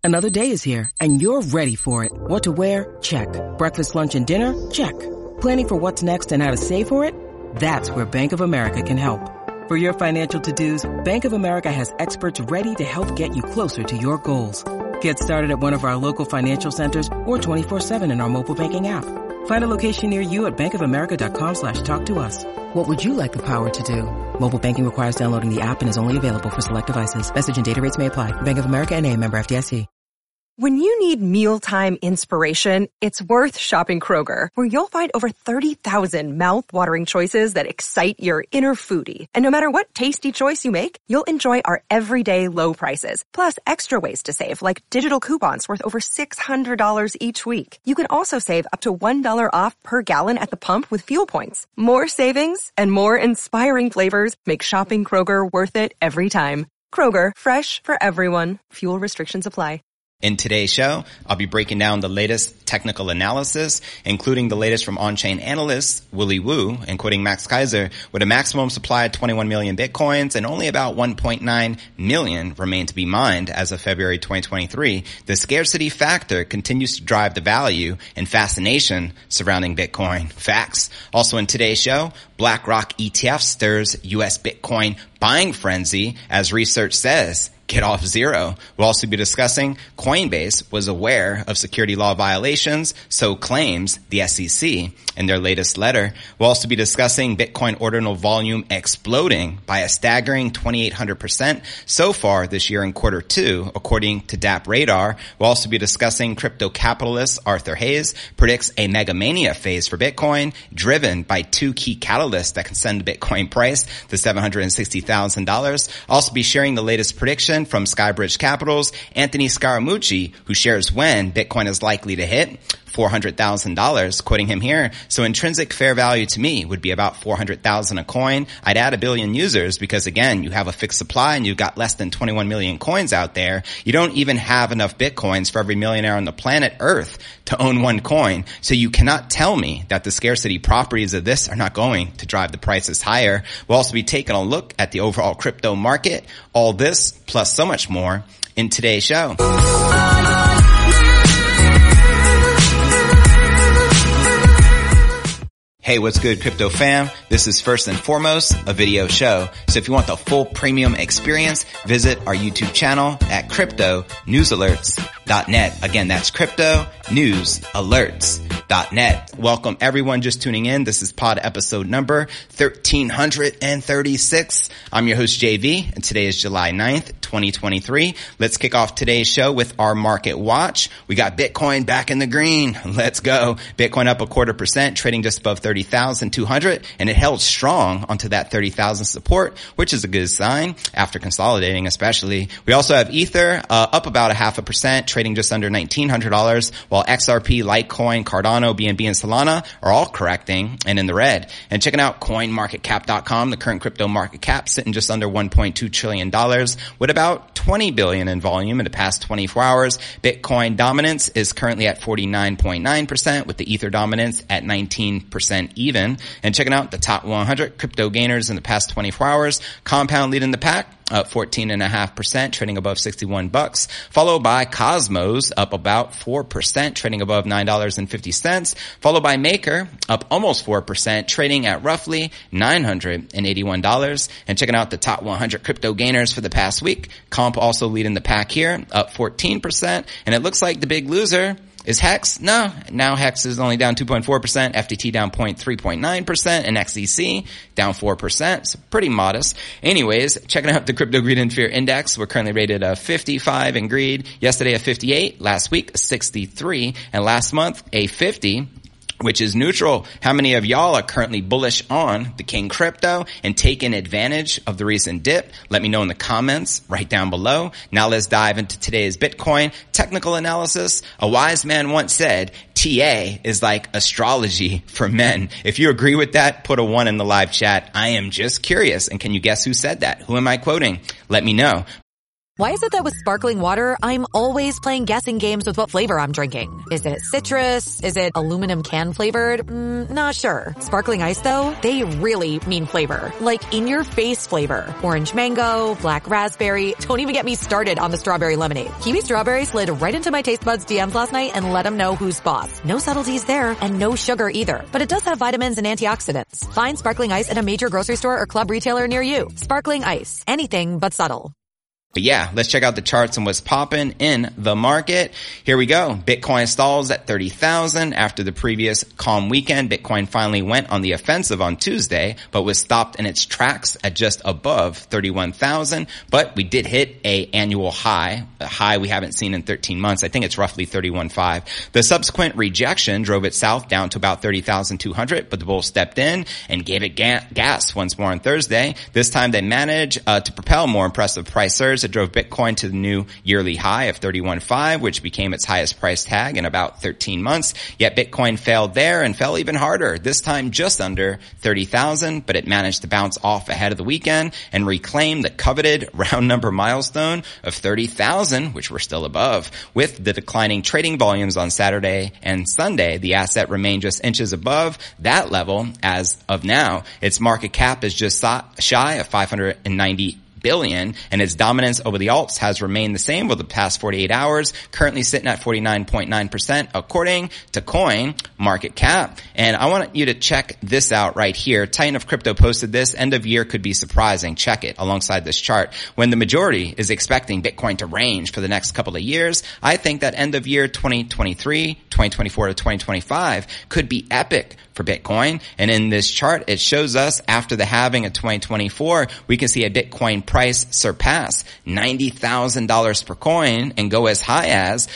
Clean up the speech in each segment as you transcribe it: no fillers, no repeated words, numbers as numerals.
Another day is here, and you're ready for it. What to wear? Check. Breakfast, lunch, and dinner? Check. Planning for what's next and how to save for it? That's where Bank of America can help. For your financial to-dos, Bank of America has experts ready to help get you closer to your goals. Get started at one of our local financial centers or 24/7 in our mobile banking app. Find a location near you at bankofamerica.com/talktous. What would you like the power to do? Mobile banking requires downloading the app and is only available for select devices. Message and data rates may apply. Bank of America NA, member FDIC. When you need mealtime inspiration, it's worth shopping Kroger, where you'll find over 30,000 mouth-watering choices that excite your inner foodie. And no matter what tasty choice you make, you'll enjoy our everyday low prices, plus extra ways to save, like digital coupons worth over $600 each week. You can also save up to $1 off per gallon at the pump with fuel points. More savings and more inspiring flavors make shopping Kroger worth it every time. Kroger, fresh for everyone. Fuel restrictions apply. In today's show, I'll be breaking down the latest technical analysis, including the latest from on-chain analyst Willy Woo, and quoting Max Keiser, with a maximum supply of 21 million bitcoins and only about 1.9 million remain to be mined as of February 2023, the scarcity factor continues to drive the value and fascination surrounding Bitcoin. Facts. Also in today's show, BlackRock ETF stirs U.S. Bitcoin buying frenzy as research says get off zero. We'll also be discussing Coinbase was aware of security law violations, so claims the SEC in their latest letter. We'll also be discussing Bitcoin ordinal volume exploding by a staggering 2,800% so far this year in quarter two, according to DApp Radar. We'll also be discussing crypto capitalist Arthur Hayes predicts a mega mania phase for Bitcoin, driven by two key catalysts that can send the Bitcoin price to $760,000. I'll also be sharing the latest prediction from Skybridge Capital's Anthony Scaramucci, who shares when Bitcoin is likely to hit $400,000, quoting him here. So intrinsic fair value to me would be about 400,000 a coin. I'd add 1 billion users because, again, you have a fixed supply and you've got less than 21 million coins out there. You don't even have enough Bitcoins for every millionaire on the planet Earth to own one coin. So you cannot tell me that the scarcity properties of this are not going to drive the prices higher. We'll also be taking a look at the overall crypto market. All this plus so much more in today's show. Hey, what's good, crypto fam? This is first and foremost a video show. So if you want the full premium experience, visit our YouTube channel at cryptonewsalerts.net. Again, that's cryptonewsalerts.net. Welcome everyone just tuning in. This is pod episode number 1336. I'm your host JV, and today is July 9th, 2023. Let's kick off today's show with our market watch. We got Bitcoin back in the green. Let's go. Bitcoin up 0.25%, trading just above 30,200, and it held strong onto that 30,000 support, which is a good sign after consolidating especially. We also have Ether up about 0.5%, trading just under $1,900, while XRP, Litecoin, Cardano, BNB, and Solana are all correcting and in the red. And checking out CoinMarketCap.com, the current crypto market cap sitting just under $1.2 trillion with about 20 billion in volume in the past 24 hours. Bitcoin dominance is currently at 49.9%, with the Ether dominance at 19% even. And checking out the top 100 crypto gainers in the past 24 hours, Compound leading the pack, up 14.5%, trading above $61, followed by Cosmos up about 4%, trading above $9.50, followed by Maker up almost 4%, trading at roughly $981. And checking out the top 100 crypto gainers for the past week, Comp also leading the pack here, up 14%, and it looks like the big loser is Hex. No, now Hex is only down 2.4%, FTT down 3.9%, and XEC down 4%. So pretty modest. Anyways, checking out the Crypto Greed and Fear Index. We're currently rated a 55 in greed. Yesterday a 58, last week a 63, and last month a 50. Which is neutral. How many of y'all are currently bullish on the King Crypto and taking advantage of the recent dip? Let me know in the comments right down below. Now let's dive into today's Bitcoin technical analysis. A wise man once said, TA is like astrology for men. If you agree with that, put a 1 in the live chat. I am just curious. And can you guess who said that? Who am I quoting? Let me know. Why is it that with sparkling water, I'm always playing guessing games with what flavor I'm drinking? Is it citrus? Is it aluminum can flavored? Not sure. Sparkling ice though, they really mean flavor. Like in your face flavor. Orange mango, black raspberry. Don't even get me started on the strawberry lemonade. Kiwi strawberry slid right into my taste buds DMs last night and let them know who's boss. No subtleties there and no sugar either. But it does have vitamins and antioxidants. Find sparkling ice at a major grocery store or club retailer near you. Sparkling ice. Anything but subtle. But yeah, let's check out the charts and what's popping in the market. Here we go. Bitcoin stalls at 30,000 after the previous calm weekend. Bitcoin finally went on the offensive on Tuesday, but was stopped in its tracks at just above 31,000. But we did hit a annual high, a high we haven't seen in 13 months. I think it's roughly 31.5. The subsequent rejection drove it south down to about 30,200, but the bull stepped in and gave it gas once more on Thursday. This time they managed to propel more impressive price surge. It drove Bitcoin to the new yearly high of 31.5, which became its highest price tag in about 13 months. Yet Bitcoin failed there and fell even harder, this time just under 30,000, but it managed to bounce off ahead of the weekend and reclaim the coveted round number milestone of 30,000, which we're still above. With the declining trading volumes on Saturday and Sunday, the asset remained just inches above that level as of now. Its market cap is just shy of 590 billion, and its dominance over the alts has remained the same over the past 48 hours, currently sitting at 49.9% according to Coin Market Cap. And I want you to check this out right here. Titan of Crypto posted this. End of year could be surprising. Check it alongside this chart. When the majority is expecting Bitcoin to range for the next couple of years, I think that end of year 2023, 2024 to 2025 could be epic for Bitcoin. And in this chart, it shows us after the halving of 2024, we can see a Bitcoin price surpass $90,000 per coin and go as high as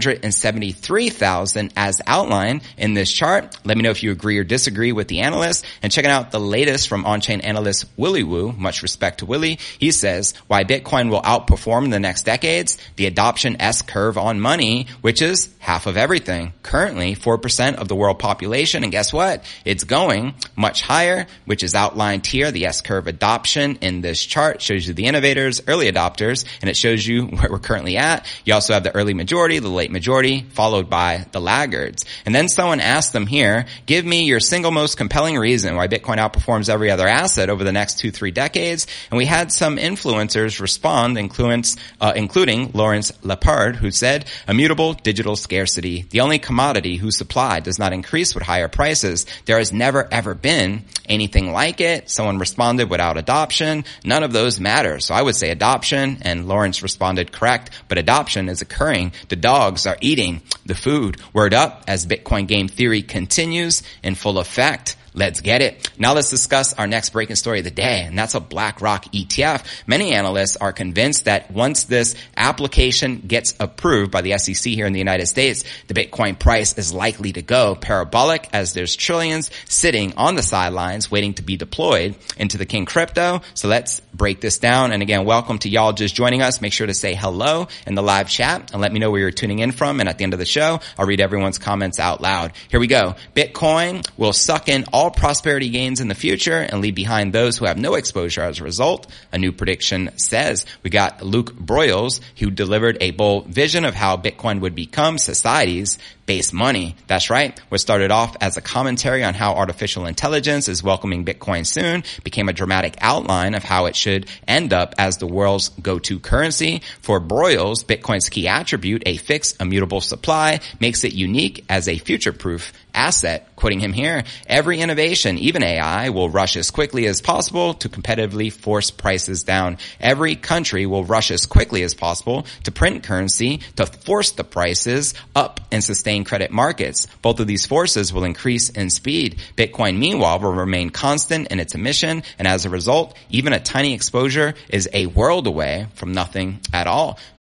$173,000 as outlined in this chart. Let me know if you agree or disagree with the analyst. And checking out the latest from on-chain analyst Willy Woo, much respect to Willy, he says, why Bitcoin will outperform in the next decades, the adoption S-curve on money, which is half of everything. Currently, 4% of the world population, and guess what? It's going much higher, which is outlined here. The S-curve adoption in this chart shows you the innovators, early adopters, and it shows you where we're currently at. You also have the early majority, the late majority, followed by the laggards. And then someone asked them here, give me your single most compelling reason why Bitcoin outperforms every other asset over the next 2-3 decades. And we had some influencers respond, including Lawrence Lepard, who said, immutable digital scarcity, the only commodity whose supply does not increase with higher prices. There has never ever been anything like it. Someone responded without adoption. None of those matter. So I would say adoption, and Lawrence responded correct, but adoption is occurring. The dogs are eating the food. Word up as Bitcoin game theory continues in full effect. Let's get it. Now let's discuss our next breaking story of the day, and that's a BlackRock ETF. Many analysts are convinced that once this application gets approved by the SEC here in the United States, the Bitcoin price is likely to go parabolic as there's trillions sitting on the sidelines waiting to be deployed into the King Crypto. So let's break this down. And again, welcome to y'all just joining us. Make sure to say hello in the live chat and let me know where you're tuning in from. And at the end of the show, I'll read everyone's comments out loud. Here we go. Bitcoin will suck in all prosperity gains in the future and leave behind those who have no exposure as a result, a new prediction says. We got Luke Broyles, who delivered a bold vision of how Bitcoin would become society's base money. That's right. What started off as a commentary on how artificial intelligence is welcoming Bitcoin soon became a dramatic outline of how it should end up as the world's go-to currency. For Broyles, Bitcoin's key attribute, a fixed, immutable supply, makes it unique as a future-proof asset. Quoting him here, every innovation, even AI, will rush as quickly as possible to competitively force prices down. Every country will rush as quickly as possible to print currency to force the prices up and sustain credit markets. Both of these forces will increase in speed. Bitcoin, meanwhile, will remain constant in its emission, and as a result, even a tiny exposure is a world away from nothing at all.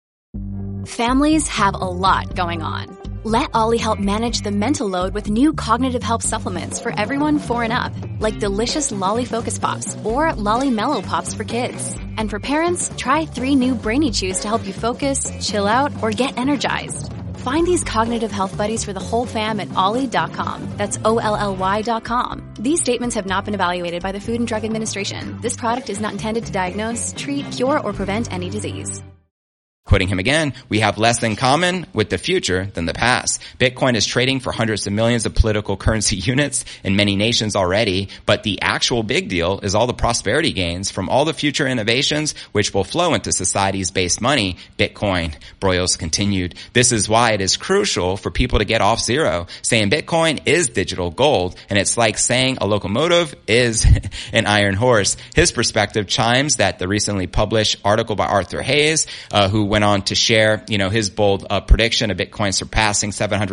Families have a lot going on. Let Ollie help manage the mental load with new cognitive help supplements for everyone 4 and up, like delicious Lolly Focus Pops or Lolly Mellow Pops for kids. And for parents, try 3 new Brainy Chews to help you focus, chill out, or get energized. Find these cognitive health buddies for the whole fam at ollie.com. That's OLLY.com. These statements have not been evaluated by the Food and Drug Administration. This product is not intended to diagnose, treat, cure, or prevent any disease. Quoting him again, we have less in common with the future than the past. Bitcoin is trading for hundreds of millions of political currency units in many nations already, but the actual big deal is all the prosperity gains from all the future innovations which will flow into society's base money, Bitcoin. Broyles continued, this is why it is crucial for people to get off zero. Saying Bitcoin is digital gold, and it's like saying a locomotive is an iron horse. His perspective chimes that the recently published article by Arthur Hayes, who went on to share, his bold prediction of Bitcoin surpassing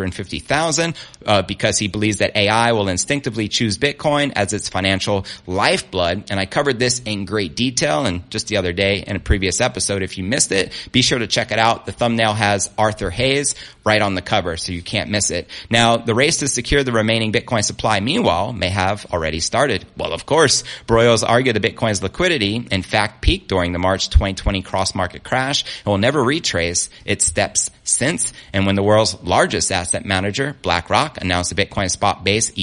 750,000 because he believes that AI will instinctively choose Bitcoin as its financial lifeblood. And I covered this in great detail and just the other day in a previous episode. If you missed it, be sure to check it out. The thumbnail has Arthur Hayes right on the cover, so you can't miss it. Now, the race to secure the remaining Bitcoin supply, meanwhile, may have already started. Well, of course, Broyles argued that Bitcoin's liquidity, in fact, peaked during the March 2020 cross-market crash and will never retrace its steps since. And when the world's largest asset manager, BlackRock, announced a Bitcoin spot-based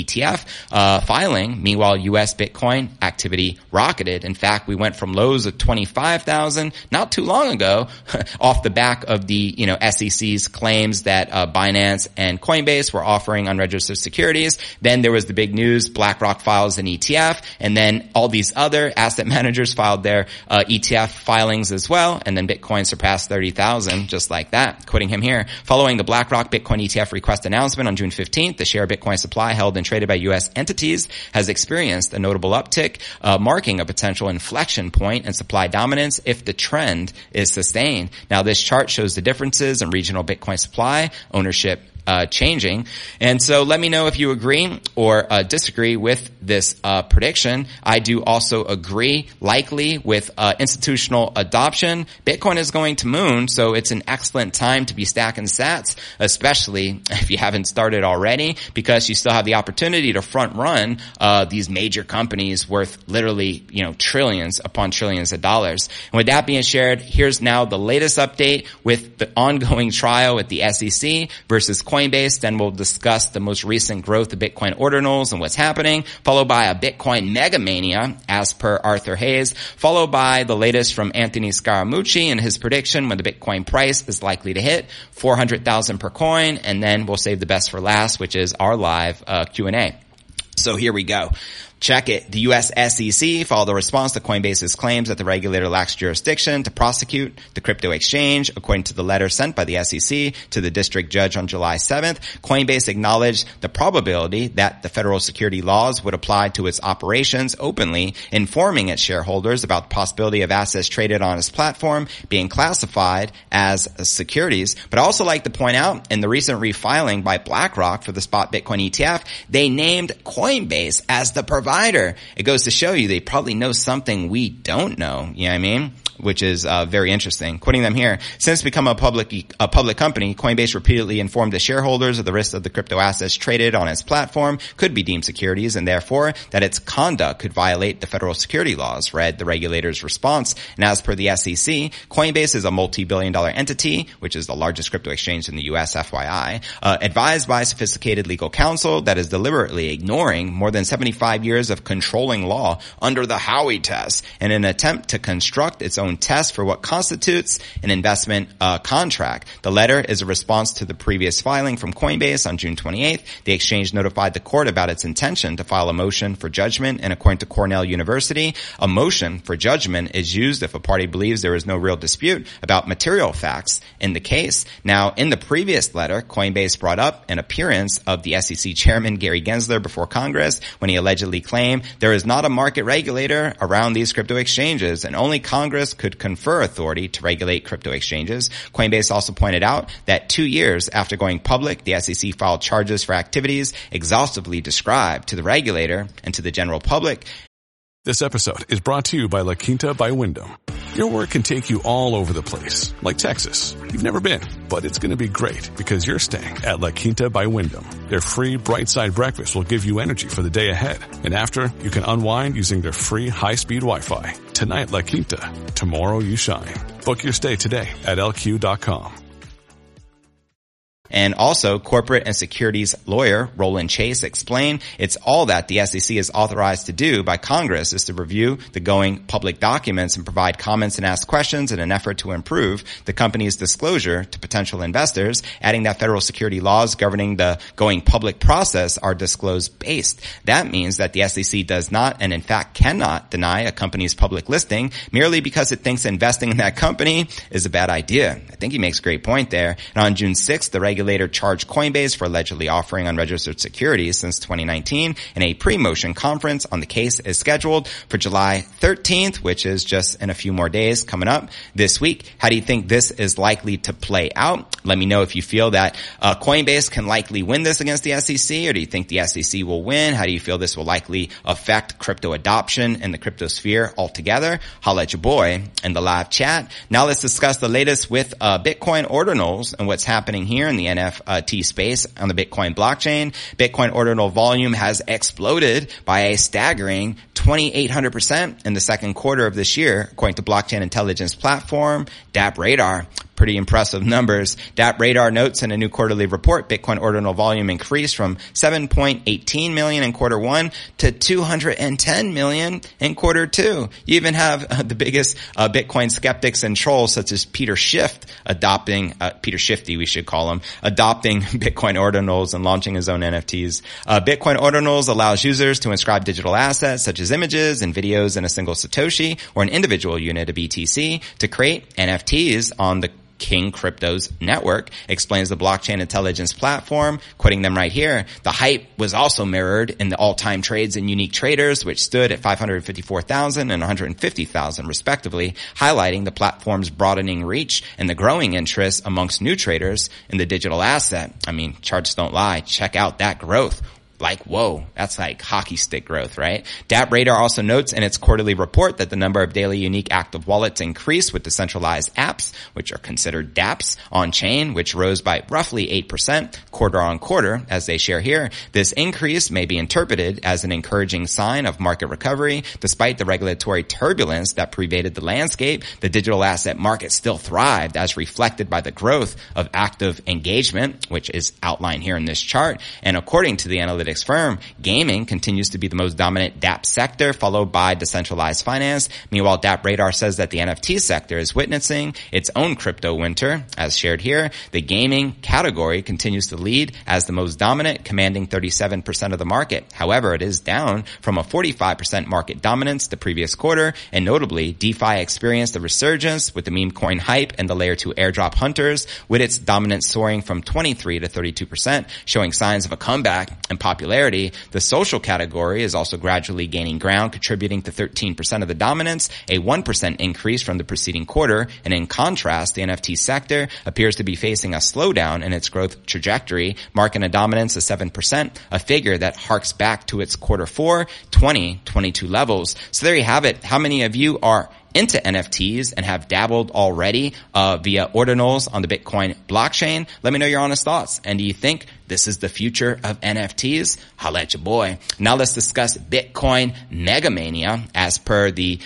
ETF filing, meanwhile, U.S. Bitcoin activity rocketed. In fact, we went from lows of 25,000 not too long ago off the back of the, SEC's claims that Binance and Coinbase were offering unregistered securities. Then there was the big news, BlackRock files an ETF, and then all these other asset managers filed their ETF filings as well, and then Bitcoin surpassed 30,000 just like that. Quoting him here, following the BlackRock Bitcoin ETF request announcement on June 15th, the share of Bitcoin supply held and traded by U.S. entities has experienced a notable uptick, marking a potential inflection point in supply dominance if the trend is sustained. Now, this chart shows the differences in regional Bitcoin supply, ownership, changing. And so let me know if you agree or disagree with this prediction. I do also agree, likely, with institutional adoption. Bitcoin is going to moon, so it's an excellent time to be stacking sats, especially if you haven't started already, because you still have the opportunity to front run these major companies worth literally, trillions upon trillions of dollars. And with that being shared, here's now the latest update with the ongoing trial with the SEC versus Coinbase. Then we'll discuss the most recent growth of Bitcoin ordinals and what's happening, followed by a Bitcoin megamania, as per Arthur Hayes, followed by the latest from Anthony Scaramucci and his prediction when the Bitcoin price is likely to hit 400,000 per coin, and then we'll save the best for last, which is our live Q&A. So here we go. Check it. The U.S. SEC filed a response to Coinbase's claims that the regulator lacks jurisdiction to prosecute the crypto exchange. According to the letter sent by the SEC to the district judge on July 7th, Coinbase acknowledged the probability that the federal security laws would apply to its operations openly, informing its shareholders about the possibility of assets traded on its platform being classified as securities. But I also like to point out, in the recent refiling by BlackRock for the spot Bitcoin ETF, they named Coinbase as the provider. It goes to show you they probably know something we don't know. You know what I mean? Which is very interesting. Quoting them here, since becoming a public company, Coinbase repeatedly informed the shareholders of the risk of the crypto assets traded on its platform could be deemed securities, and therefore that its conduct could violate the federal security laws, read the regulator's response. And as per the SEC, Coinbase is a multi-billion-dollar entity, which is the largest crypto exchange in the U.S., FYI, advised by sophisticated legal counsel that is deliberately ignoring more than 75 years of controlling law under the Howey test in an attempt to construct its own test for what constitutes an investment contract. The letter is a response to the previous filing from Coinbase on June 28th. The exchange notified the court about its intention to file a motion for judgment, and according to Cornell University, a motion for judgment is used if a party believes there is no real dispute about material facts in the case. Now, in the previous letter, Coinbase brought up an appearance of the SEC chairman Gary Gensler before Congress when he allegedly claimed there is not a market regulator around these crypto exchanges, and only Congress could confer authority to regulate crypto exchanges. Coinbase also pointed out that 2 years after going public, the SEC filed charges for activities exhaustively described to the regulator and to the general public. This episode is brought to you by La Quinta by Wyndham. Your work can take you all over the place, like Texas. You've never been, but it's going to be great because you're staying at La Quinta by Wyndham. Their free Bright Side breakfast will give you energy for the day ahead. And after, you can unwind using their free high-speed Wi-Fi. Tonight, La Quinta. Tomorrow, you shine. Book your stay today at LQ.com. And also, corporate and securities lawyer Roland Chase explained it's all that the SEC is authorized to do by Congress is to review the going public documents and provide comments and ask questions in an effort to improve the company's disclosure to potential investors, adding that federal security laws governing the going public process are disclosed based. That means that the SEC does not and in fact cannot deny a company's public listing merely because it thinks investing in that company is a bad idea. I think he makes a great point there. And on June 6th, the regulator charged Coinbase for allegedly offering unregistered securities since 2019, and a pre-motion conference on the case is scheduled for July 13th, which is just in a few more days coming up this week. How do you think this is likely to play out? Let me know if you feel that Coinbase can likely win this against the SEC, or do you think the SEC will win? How do you feel this will likely affect crypto adoption in the crypto sphere altogether? Holla at your boy in the live chat. Now let's discuss the latest with Bitcoin ordinals and what's happening here in the NFT space on the Bitcoin blockchain. Bitcoin ordinal volume has exploded by a staggering 2,800% in the second quarter of this year, according to blockchain intelligence platform DappRadar. Pretty impressive numbers. DappRadar notes in a new quarterly report, Bitcoin ordinal volume increased from 7.18 million in quarter one to 210 million in quarter two. You even have the biggest Bitcoin skeptics and trolls such as Peter Schiff Peter Shifty we should call him, adopting Bitcoin ordinals and launching his own NFTs. Bitcoin ordinals allows users to inscribe digital assets such as images and videos in a single Satoshi or an individual unit of BTC to create NFTs on the King Crypto's network, explains the blockchain intelligence platform, quoting them right here. The hype was also mirrored in the all-time trades in unique traders, which stood at 554,000 and 150,000 respectively, highlighting the platform's broadening reach and the growing interest amongst new traders in the digital asset. I mean, charts don't lie. Check out that growth. Like, whoa, that's like hockey stick growth, right? DappRadar also notes in its quarterly report that the number of daily unique active wallets increased with decentralized apps, which are considered dApps, on chain, which rose by roughly 8% quarter on quarter, as they share here. This increase may be interpreted as an encouraging sign of market recovery. Despite the regulatory turbulence that pervaded the landscape, the digital asset market still thrived, as reflected by the growth of active engagement, which is outlined here in this chart. And according to the analytics firm, gaming continues to be the most dominant dApp sector, followed by decentralized finance. Meanwhile, DappRadar says that the NFT sector is witnessing its own crypto winter. As shared here, the gaming category continues to lead as the most dominant, commanding 37% of the market. However, it is down from a 45% market dominance the previous quarter, and notably, DeFi experienced a resurgence with the meme coin hype and the layer 2 airdrop hunters, with its dominance soaring from 23 to 32%, showing signs of a comeback and popularity. The social category is also gradually gaining ground, contributing to 13% of the dominance, a 1% increase from the preceding quarter. And in contrast, the NFT sector appears to be facing a slowdown in its growth trajectory, marking a dominance of 7%, a figure that harks back to its quarter 4 2022 levels. So there you have it. How many of you are into NFTs and have dabbled already via ordinals on the Bitcoin blockchain? Let me know your honest thoughts. And do you think this is the future of NFTs? Holla at your boy. Now let's discuss Bitcoin megamania as per the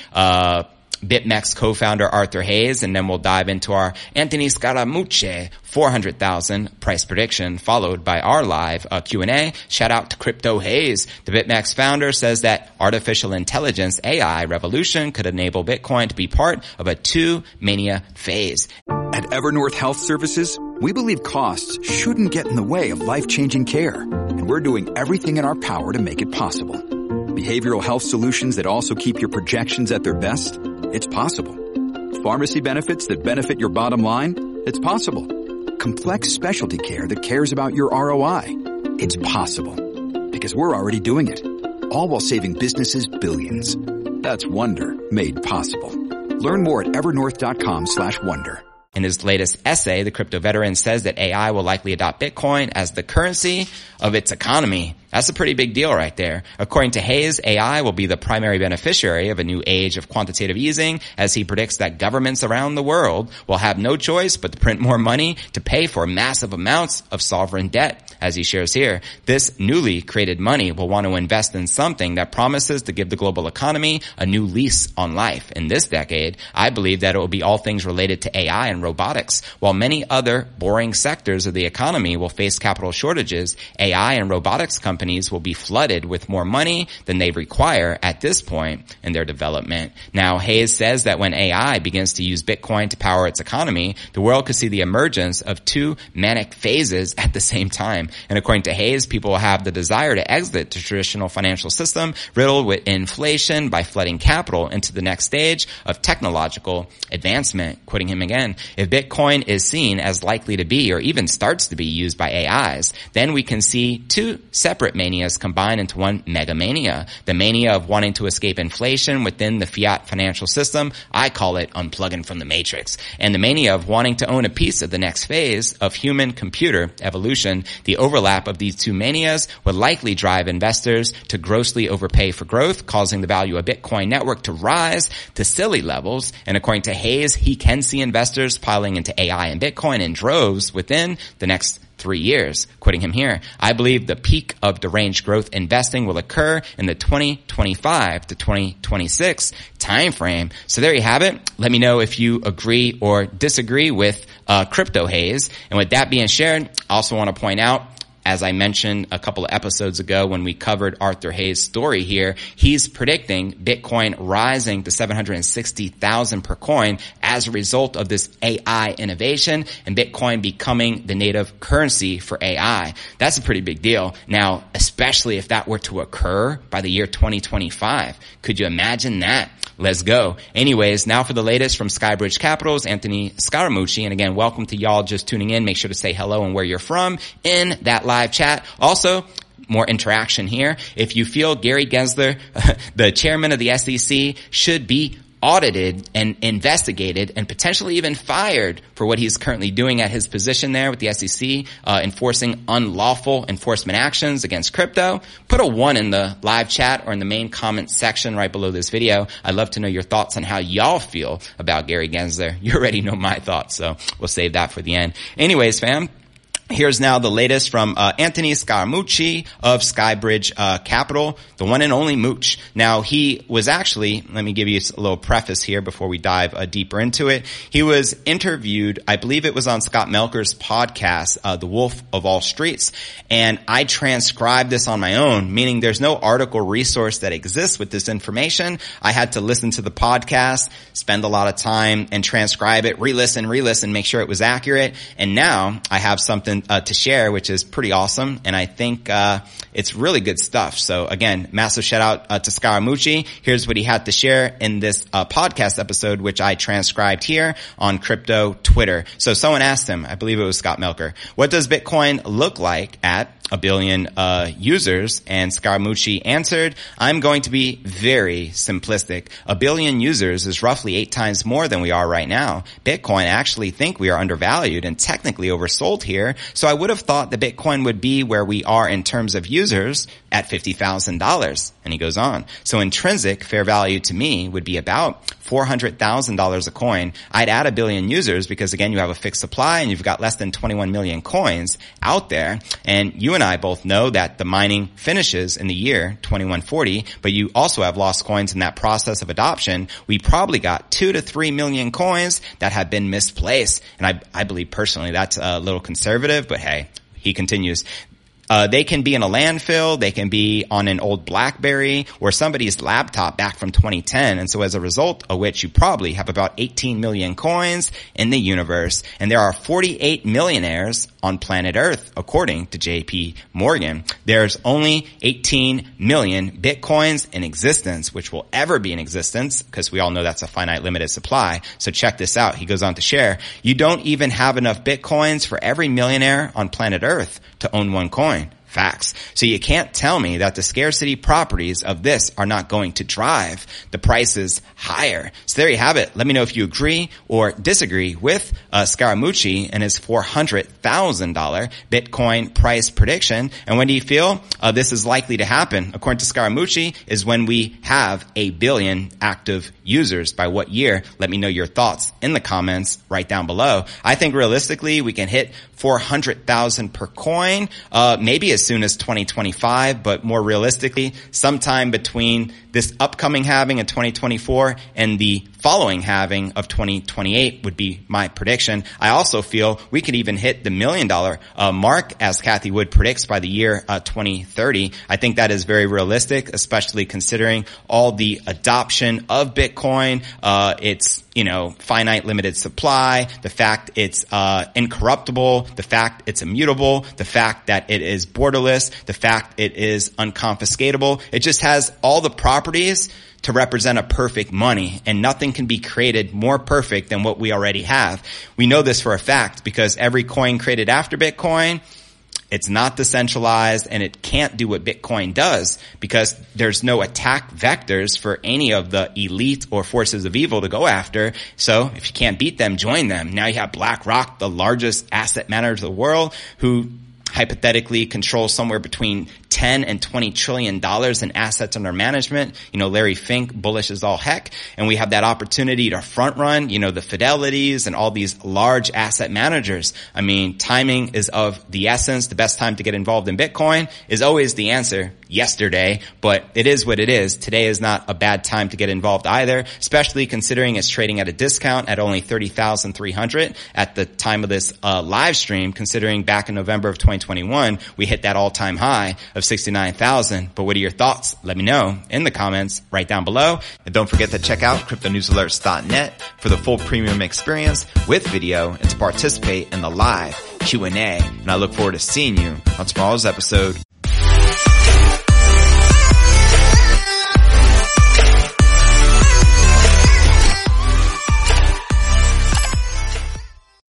BitMEX co-founder Arthur Hayes, and then we'll dive into our Anthony Scaramucci 400,000 price prediction, followed by our live Q&A. Shout out to Crypto Hayes. The BitMEX founder says that artificial intelligence AI revolution could enable Bitcoin to be part of a 2-mania phase. At Evernorth Health Services, we believe costs shouldn't get in the way of life-changing care, and we're doing everything in our power to make it possible. Behavioral health solutions that also keep your projections at their best? It's possible. Pharmacy benefits that benefit your bottom line? It's possible. Complex specialty care that cares about your ROI? It's possible. Because we're already doing it. All while saving businesses billions. That's Wonder made possible. Learn more at evernorth.com/wonder. In his latest essay, the crypto veteran says that AI will likely adopt Bitcoin as the currency of its economy. That's a pretty big deal right there. According to Hayes, AI will be the primary beneficiary of a new age of quantitative easing, as he predicts that governments around the world will have no choice but to print more money to pay for massive amounts of sovereign debt. As he shares here, this newly created money will want to invest in something that promises to give the global economy a new lease on life. In this decade, I believe that it will be all things related to AI and robotics. While many other boring sectors of the economy will face capital shortages, AI and robotics companies will be flooded with more money than they require at this point in their development. Now, Hayes says that when AI begins to use Bitcoin to power its economy, the world could see the emergence of two manic phases at the same time. And according to Hayes, people will have the desire to exit the traditional financial system riddled with inflation by flooding capital into the next stage of technological advancement. Quoting him again, if Bitcoin is seen as likely to be or even starts to be used by AIs, then we can see two separate manias combined into one mega mania. The mania of wanting to escape inflation within the fiat financial system, I call it unplugging from the matrix. And the mania of wanting to own a piece of the next phase of human-computer evolution. The overlap of these two manias would likely drive investors to grossly overpay for growth, causing the value of Bitcoin network to rise to silly levels. And according to Hayes, he can see investors piling into AI and Bitcoin in droves within the next 3 years. Quoting him here, I believe the peak of deranged growth investing will occur in the 2025 to 2026 timeframe. So there you have it. Let me know if you agree or disagree with Crypto Hayes. And with that being shared, I also want to point out, as I mentioned a couple of episodes ago when we covered Arthur Hayes' story here, he's predicting Bitcoin rising to 760,000 per coin as a result of this AI innovation and Bitcoin becoming the native currency for AI. That's a pretty big deal. Now, especially if that were to occur by the year 2025. Could you imagine that? Let's go. Anyways, now for the latest from Skybridge Capital's Anthony Scaramucci. And again, welcome to y'all just tuning in. Make sure to say hello and where you're from in that live chat. Also, more interaction here. If you feel Gary Gensler, the chairman of the SEC, should be audited and investigated and potentially even fired for what he's currently doing at his position there with the SEC, enforcing unlawful enforcement actions against crypto, put a 1 in the live chat or in the main comment section right below this video. I'd love to know your thoughts on how y'all feel about Gary Gensler. You already know my thoughts, so we'll save that for the end. Anyways, fam. Here's now the latest from Anthony Scaramucci of Skybridge Capital, the one and only Mooch. Now, he was actually, let me give you a little preface here before we dive deeper into it. He was interviewed, I believe it was on Scott Melker's podcast, The Wolf of Wall Streets, and I transcribed this on my own, meaning there's no article resource that exists with this information. I had to listen to the podcast, spend a lot of time, and transcribe it, re-listen, make sure it was accurate, and now I have something to share, which is pretty awesome, and I think it's really good stuff. So again, massive shout out to Scaramucci. Here's what he had to share in this podcast episode, which I transcribed here on Crypto Twitter. So someone asked him, I believe it was Scott Melker, what does Bitcoin look like at 1 billion users? And Scaramucci answered, I'm going to be very simplistic. 1 billion users is roughly 8 times more than we are right now. Bitcoin, I actually think we are undervalued and technically oversold here. So I would have thought that Bitcoin would be where we are in terms of users at $50,000. And he goes on. So intrinsic fair value to me would be about $400,000 a coin. I'd add 1 billion users because, again, you have a fixed supply and you've got less than 21 million coins out there. And you and I both know that the mining finishes in the year 2140, but you also have lost coins in that process of adoption. We probably got 2 to 3 million coins that have been misplaced. And I believe personally that's a little conservative, but hey, he continues. They can be in a landfill, they can be on an old BlackBerry or somebody's laptop back from 2010. And so as a result of which you probably have about 18 million coins in the universe. And there are 48 millionaires on planet Earth, according to JP Morgan. There's only 18 million Bitcoins in existence, which will ever be in existence, because we all know that's a finite limited supply. So check this out. He goes on to share, you don't even have enough Bitcoins for every millionaire on planet Earth to own one coin. facts. So you can't tell me that the scarcity properties of this are not going to drive the prices higher. So there you have it. Let me know if you agree or disagree with Scaramucci and his $400,000 Bitcoin price prediction. And when do you feel this is likely to happen? According to Scaramucci, is when we have 1 billion active users. By what year? Let me know your thoughts in the comments right down below. I think realistically we can hit 400,000 per coin, maybe as soon as 2025, but more realistically, sometime between this upcoming halving in 2024 and the following halving of 2028 would be my prediction. I also feel we could even hit the $1 million mark, as Cathie Wood predicts, by the year 2030. I think that is very realistic, especially considering all the adoption of Bitcoin, its finite limited supply, the fact it's incorruptible, the fact it's immutable, the fact that it is borderless, the fact it is unconfiscatable. It just has all the properties to represent a perfect money, and nothing can be created more perfect than what we already have. We know this for a fact because every coin created after Bitcoin, it's not decentralized, and it can't do what Bitcoin does because there's no attack vectors for any of the elite or forces of evil to go after. So if you can't beat them, join them. Now you have BlackRock, the largest asset manager of the world, who hypothetically controls somewhere between 10 and $20 trillion in assets under management. Larry Fink, bullish as all heck. And we have that opportunity to front run, the Fidelities and all these large asset managers. I mean, timing is of the essence. The best time to get involved in Bitcoin is always the answer, yesterday, but it is what it is. Today is not a bad time to get involved either, especially considering it's trading at a discount at only 30,300 at the time of this live stream, considering back in November of 2021, we hit that all-time high of 69,000. But what are your thoughts? Let me know in the comments right down below. And don't forget to check out cryptonewsalerts.net for the full premium experience with video and to participate in the live Q&A. And I look forward to seeing you on tomorrow's episode